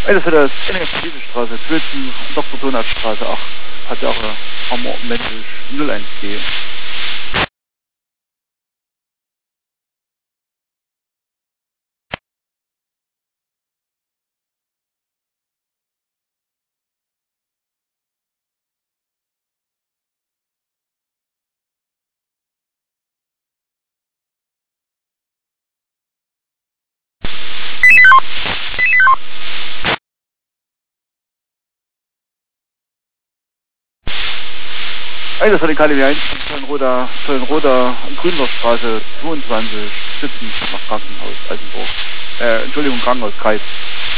Das für das Straße 12, Dr. Donatstraße 8, hat ja auch Hammer Mensch 01G. Das für den KDW 1 von Roder Gründerstraße 22, 17 nach Krankenhaus, Altenburg. Entschuldigung, Krankenhaus Kreis.